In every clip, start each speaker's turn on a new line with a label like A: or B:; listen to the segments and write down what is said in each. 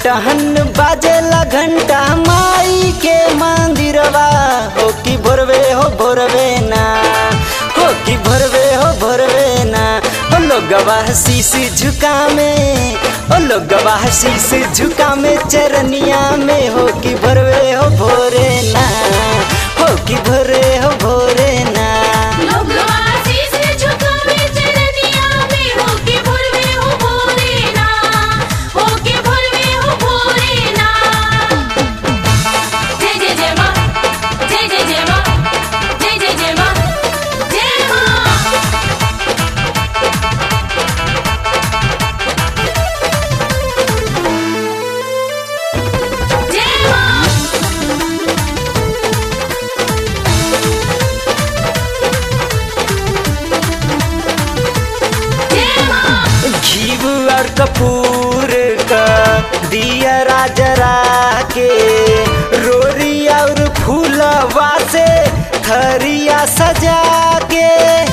A: टहन बाजेला घंटा माई के मंदिरवा हो कि भोरवे हो भोरवे ना हो कि भोरवे हो भोरवे ना हो लोगवा शीश झुका में ओ लोगवा शीश झुका में चरनिया में हो कि भोरवे हो भोरे ना हो कि भोरे हो भोरे ना और कपूर का दिया राजरा के रोरी और फूलवा से थरिया सजा के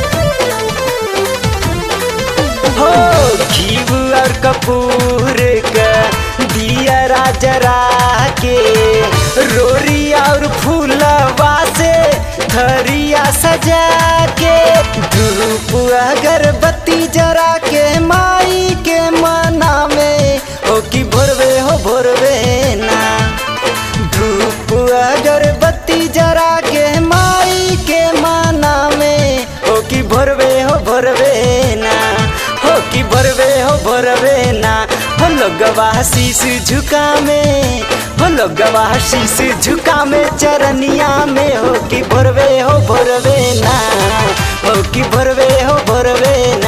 A: हो घीव और कपूर का दिया राजरा के रोरी और फूलवा से थरिया सजा के धूप अगरबत्ती जरा के माई के मना में हो कि भोरवे हो भोरवे ना धूप अगरबत्ती जरा के माई के मना में हो कि भोरवे हो भोरवे ना हो कि भोरवे हो भोरवे ना हो लोगवा शीश झुका में हो लोगवा शीश झुका में चरनिया में हो कि भोरवे हो भोरवे ना हो कि भोरवे हो भोरवे ना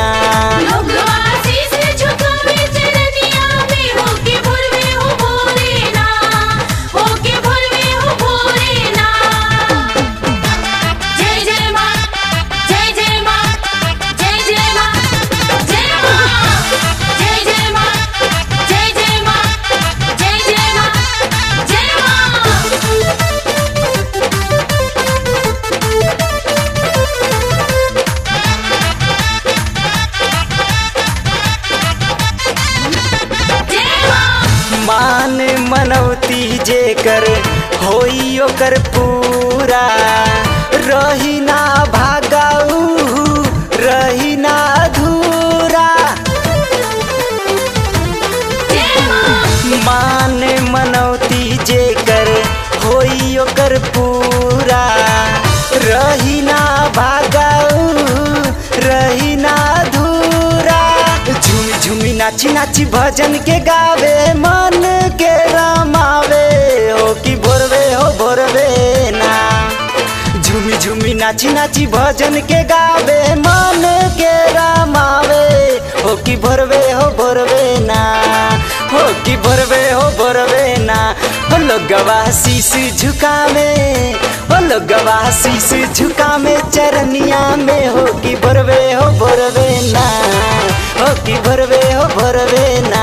A: मान मनौती जे कर होई ओकर पूरा रही ना भागाऊ रही ना अधूरा मान मनौती जे कर होई ओकर पूरा रही ना भागाऊ रही ना अधूरा झूमी झूमी नाची नाची भजन के गावे मन के रमावे हो कि भोरवे हो भोरवे ना झूमी झूमी नाची नाची भजन के गावे मन के रमावे हो कि भोरवे हो भोरवे ना हो कि भोरवे हो भोरवे ना हो लोगवा शीश झुका में हो लोगवा शीश झुका में चरनिया में हो कि भोरवे हो भोरवे ना हो कि भोरवे हो भोरवे ना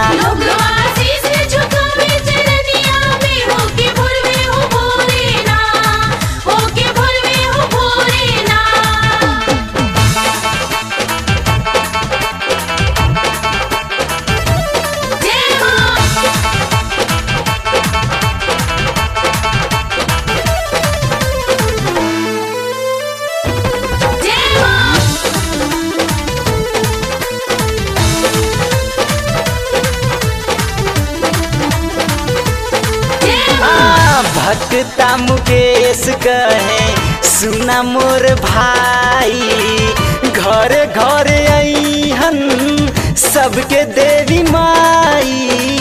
A: भक्ता मुकेश कहे सुना मोर भाई घरे घरे अइहन सबके देवी माई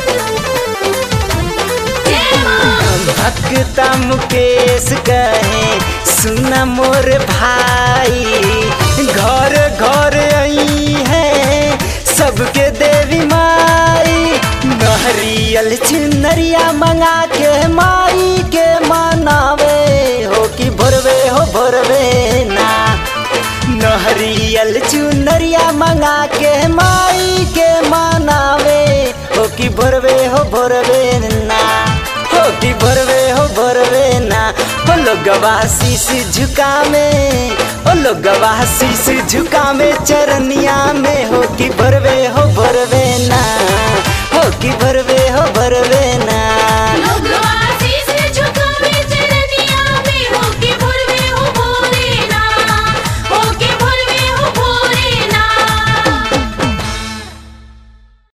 A: भक्ता मुकेश कहे सुना मोर भाई घर घर आई है सबके देवी माई नहरियल चुनरिया मंगा के माई के मनावे हो कि भोरवे हो भोरवे ना नहरियल चुनरिया मंगा के माई के मनावे हो कि भोरवे हो भोरवे ना हो कि भोरवे हो भोरवे ना हो लोगवा शीश झुका में हो लोगवा शीश झुका में चरनिया में हो कि भोरवे हो भोरवे ना हो हो कि भरवे ना